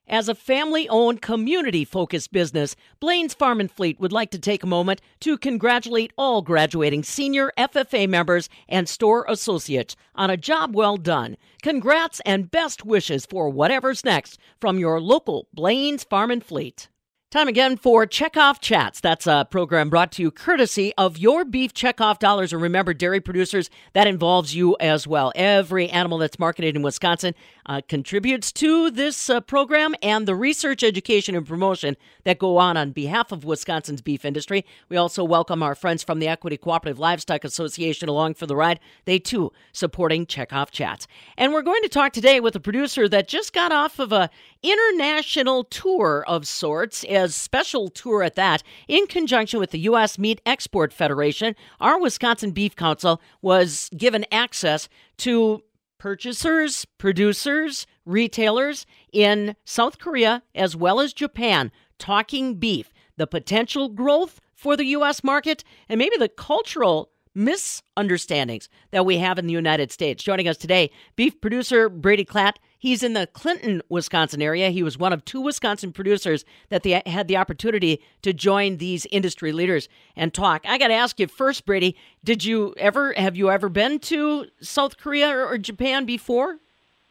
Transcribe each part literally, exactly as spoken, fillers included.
As a family-owned, community-focused business, Blaine's Farm and Fleet would like to take a moment to congratulate all graduating senior F F A members and store associates on a job well done. Congrats and best wishes for whatever's next from your local Blaine's Farm and Fleet. Time again for Checkoff Chats. That's a program brought to you courtesy of Your Beef Checkoff Dollars. And remember, dairy producers, that involves you as well. Every animal that's marketed in Wisconsin uh, contributes to this uh, program and the research, education, and promotion that go on on behalf of Wisconsin's beef industry. We also welcome our friends from the Equity Cooperative Livestock Association along for the ride. They, too, supporting Checkoff Chats. And we're going to talk today with a producer that just got off of a international tour of sorts, a special tour at that, in conjunction with the U S Meat Export Federation. Our Wisconsin Beef Council was given access to purchasers, producers, retailers in South Korea as well as Japan, talking beef, the potential growth for the U S market, and maybe the cultural misunderstandings that we have in the United States. Joining us today, beef producer Brady Klatt. He's in the Clinton, Wisconsin area. He was one of two Wisconsin producers that they had the opportunity to join these industry leaders and talk. I got to ask you first, Brady, did you ever, have you ever been to South Korea or, or Japan before?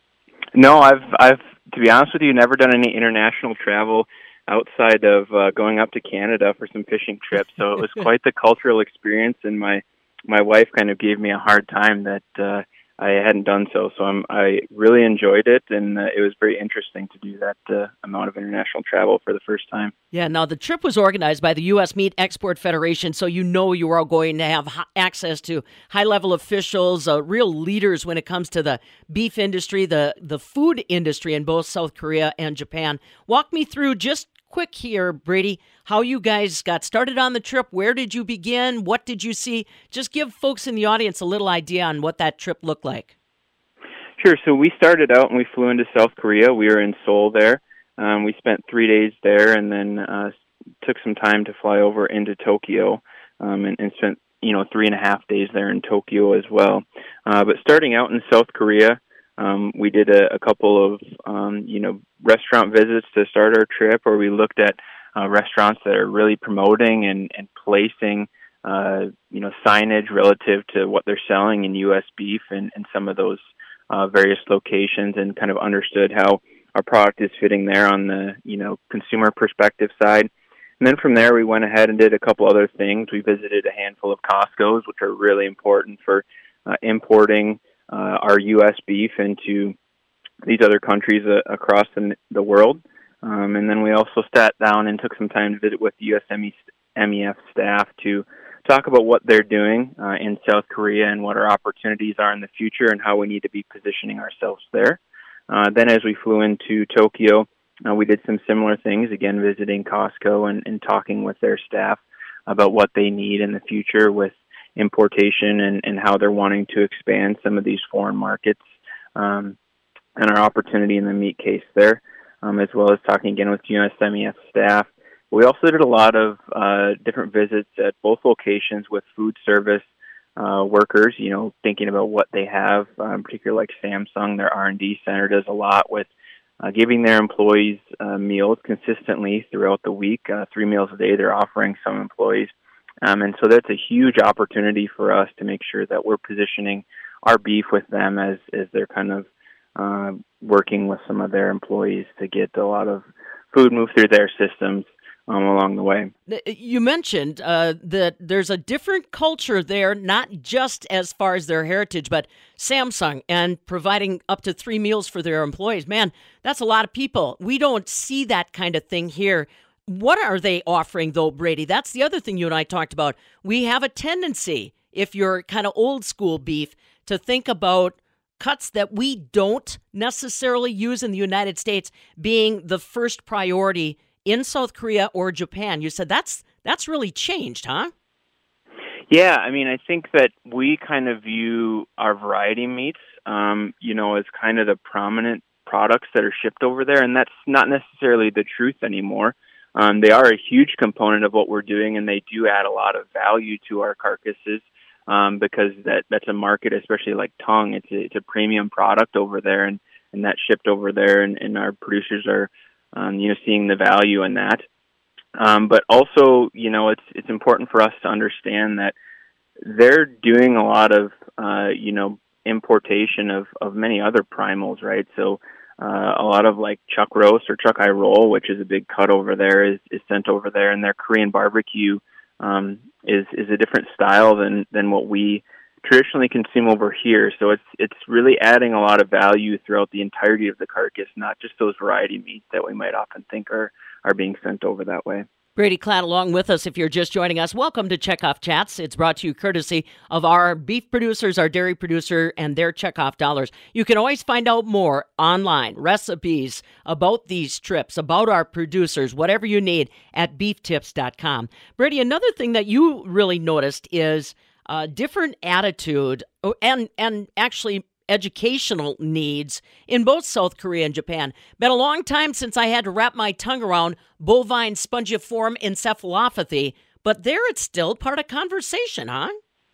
No, I've, I've, to be honest with you, never done any international travel outside of uh, going up to Canada for some fishing trips. So it was quite the cultural experience, and my my wife kind of gave me a hard time that uh, I hadn't done so. So I'm, I really enjoyed it, and uh, it was very interesting to do that uh, amount of international travel for the first time. Yeah, now the trip was organized by the U S Meat Export Federation, so you know you are going to have h- access to high-level officials, uh, real leaders when it comes to the beef industry, the, the food industry in both South Korea and Japan. Walk me through just quick here, Brady, how you guys got started on the trip. Where did you begin? What did you see? Just give folks in the audience a little idea on what that trip looked like. Sure. So we started out and we flew into South Korea. We were in Seoul there. Um, we spent three days there and then uh, took some time to fly over into Tokyo um, and, and spent, you know, three and a half days there in Tokyo as well. Uh, but starting out in South Korea, Um, we did a, a couple of, um, you know, restaurant visits to start our trip, where we looked at uh, restaurants that are really promoting and, and placing, uh, you know, signage relative to what they're selling in U S beef and, and some of those uh, various locations, and kind of understood how our product is fitting there on the, you know, consumer perspective side. And then from there, we went ahead and did a couple other things. We visited a handful of Costco's, which are really important for uh, importing Uh, our U S beef into these other countries uh, across the, the world. Um, and then we also sat down and took some time to visit with the U S M E F staff to talk about what they're doing uh, in South Korea and what our opportunities are in the future and how we need to be positioning ourselves there. Uh, then as we flew into Tokyo, uh, we did some similar things, again, visiting Costco and, and talking with their staff about what they need in the future with importation and, and how they're wanting to expand some of these foreign markets, um, and our opportunity in the meat case there, um, as well as talking again with U S M E F staff. We also did a lot of uh, different visits at both locations with food service uh, workers, you know, thinking about what they have, um, particularly like Samsung, their R and D center does a lot with uh, giving their employees uh, meals consistently throughout the week, uh, three meals a day they're offering some employees. Um, and so that's a huge opportunity for us to make sure that we're positioning our beef with them as, as they're kind of uh, working with some of their employees to get a lot of food moved through their systems um, along the way. You mentioned uh, that there's a different culture there, not just as far as their heritage, but Samsung and providing up to three meals for their employees. Man, that's a lot of people. We don't see that kind of thing here. What are they offering, though, Brady? That's the other thing you and I talked about. We have a tendency, if you're kind of old school beef, to think about cuts that we don't necessarily use in the United States being the first priority in South Korea or Japan. You said that's that's really changed, huh? Yeah, I mean, I think that we kind of view our variety meats, um, you know, as kind of the prominent products that are shipped over there, and that's not necessarily the truth anymore. Um, they are a huge component of what we're doing, and they do add a lot of value to our carcasses um, because that, that's a market, especially like tongue. It's a, it's a premium product over there, and, and that's shipped over there, and, and our producers are um, you know, seeing the value in that. Um, but also, you know, it's it's important for us to understand that they're doing a lot of, uh, you know, importation of, of many other primals, right? So uh, a lot of like chuck roast or chuck eye roll, which is a big cut over there, is, is sent over there, and their Korean barbecue um, is is a different style than than what we traditionally consume over here. So it's it's really adding a lot of value throughout the entirety of the carcass, not just those variety meats that we might often think are are being sent over that way. Brady Klatt along with us. If you're just joining us, welcome to Checkoff Chats. It's brought to you courtesy of our beef producers, our dairy producer, and their Checkoff dollars. You can always find out more online, recipes about these trips, about our producers, whatever you need at beef tips dot com. Brady, another thing that you really noticed is a different attitude and, and actually educational needs in both South Korea and Japan. Been a long time since I had to wrap my tongue around bovine spongiform encephalopathy, but there it's still part of conversation, huh?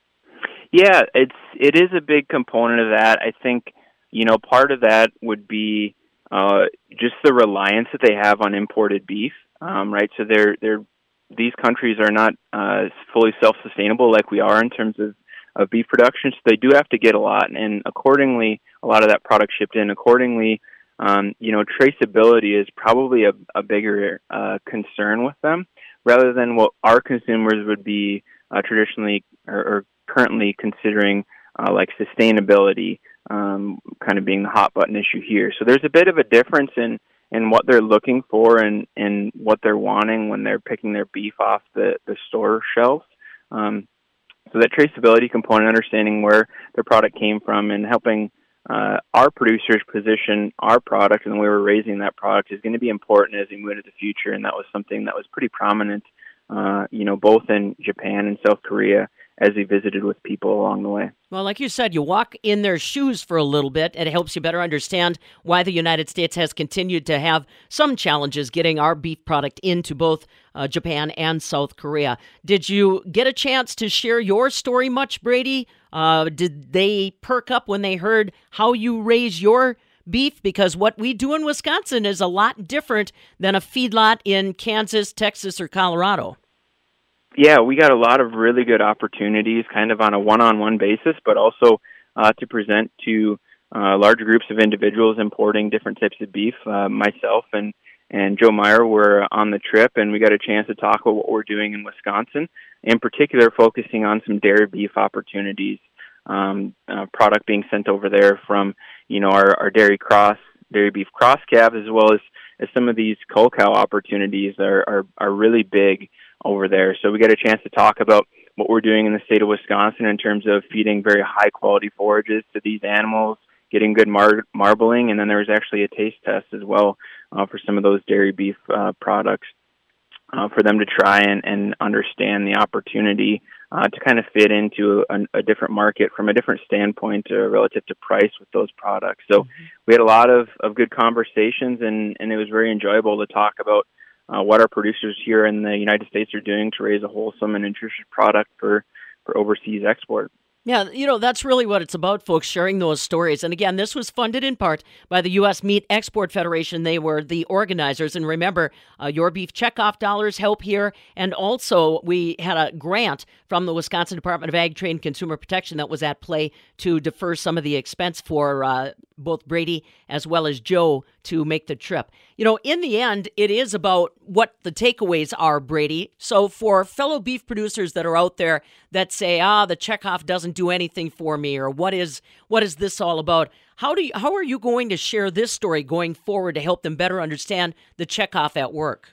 Yeah, it's it is a big component of that. I think, you know, part of that would be uh, just the reliance that they have on imported beef, um, right? So they're they're these countries are not uh, fully self-sustainable like we are in terms of of beef production, so they do have to get a lot, and accordingly, a lot of that product shipped in. Accordingly, um, you know, traceability is probably a, a bigger uh, concern with them, rather than what our consumers would be uh, traditionally or, or currently considering, uh, like sustainability, um, kind of being the hot button issue here. So there's a bit of a difference in, in what they're looking for and, and what they're wanting when they're picking their beef off the, the store shelves. Um, So that traceability component, understanding where their product came from and helping uh, our producers position our product and the way we're raising that product is going to be important as we move into the future. And that was something that was pretty prominent, uh, you know, both in Japan and South Korea as we visited with people along the way. Well, like you said, you walk in their shoes for a little bit, and it helps you better understand why the United States has continued to have some challenges getting our beef product into both uh, Japan and South Korea. Did you get a chance to share your story much, Brady? Uh, did they perk up when they heard how you raise your beef? Because what we do in Wisconsin is a lot different than a feedlot in Kansas, Texas, or Colorado. Yeah, we got a lot of really good opportunities kind of on a one-on-one basis, but also uh, to present to uh, large groups of individuals importing different types of beef. Uh, myself and, and Joe Meyer were on the trip, and we got a chance to talk about what we're doing in Wisconsin, in particular focusing on some dairy beef opportunities, um, uh, product being sent over there from, you know, our, our dairy cross, dairy beef cross calves, as well as, as some of these cull cow opportunities are, are, are really big over there. So we got a chance to talk about what we're doing in the state of Wisconsin in terms of feeding very high quality forages to these animals, getting good mar- marbling, and then there was actually a taste test as well uh, for some of those dairy beef uh, products uh, for them to try and, and understand the opportunity uh, to kind of fit into a, a different market from a different standpoint uh, relative to price with those products. So mm-hmm. we had a lot of, of good conversations, and, and it was very enjoyable to talk about Uh, what our producers here in the United States are doing to raise a wholesome and nutritious product for, for overseas export. Yeah, you know, that's really what it's about, folks, sharing those stories. And again, this was funded in part by the U S Meat Export Federation. They were the organizers. And remember, uh, Your Beef Checkoff dollars help here. And also, we had a grant from the Wisconsin Department of Ag, Trade, and Consumer Protection that was at play to defer some of the expense for uh, both Brady as well as Joe to make the trip. You know, in the end, it is about what the takeaways are, Brady. So for fellow beef producers that are out there that say, ah, the checkoff doesn't do anything for me, or what is what is this all about? How do you, how are you going to share this story going forward to help them better understand the checkoff at work?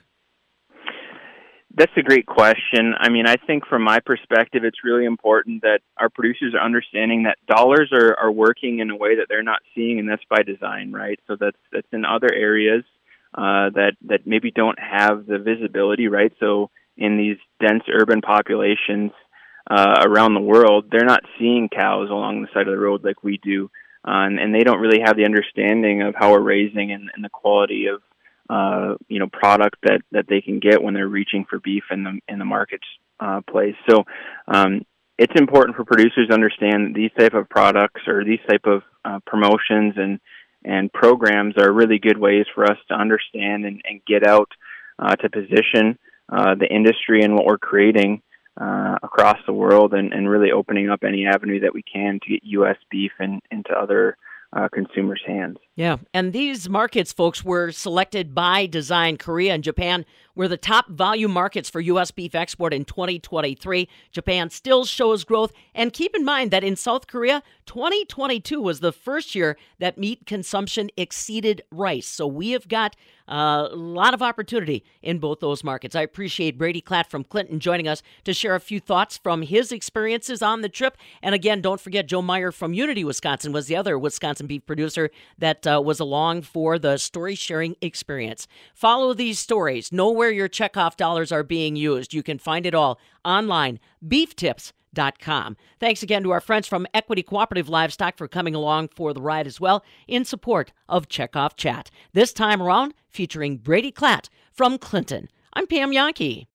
That's a great question. I mean, I think from my perspective, it's really important that our producers are understanding that dollars are, are working in a way that they're not seeing, and that's by design, right? So that's that's in other areas uh, that that maybe don't have the visibility, right? So in these dense urban populations uh, around the world, they're not seeing cows along the side of the road like we do, uh, and, and they don't really have the understanding of how we're raising and, and the quality of Uh, you know, product that, that they can get when they're reaching for beef in the in the market uh, place. So um, it's important for producers to understand that these type of products or these type of uh, promotions and and programs are really good ways for us to understand and, and get out uh, to position uh, the industry and what we're creating uh, across the world, and, and really opening up any avenue that we can to get U S beef in, into other uh, consumers' hands. Yeah, and these markets, folks, were selected by Design. Korea and Japan were the top volume markets for U S beef export in twenty twenty-three. Japan still shows growth. And keep in mind that in South Korea, twenty twenty-two was the first year that meat consumption exceeded rice. So we have got uh, a lot of opportunity in both those markets. I appreciate Brady Klatt from Clinton joining us to share a few thoughts from his experiences on the trip. And again, don't forget, Joe Meyer from Unity, Wisconsin was the other Wisconsin beef producer that uh, was along for the story sharing experience. Follow these stories. Know where your checkoff dollars are being used. You can find it all online, beef tips dot com. Thanks again to our friends from Equity Cooperative Livestock for coming along for the ride as well in support of Checkoff Chat. This time around, featuring Brady Klatt from Clinton. I'm Pam Yonkey.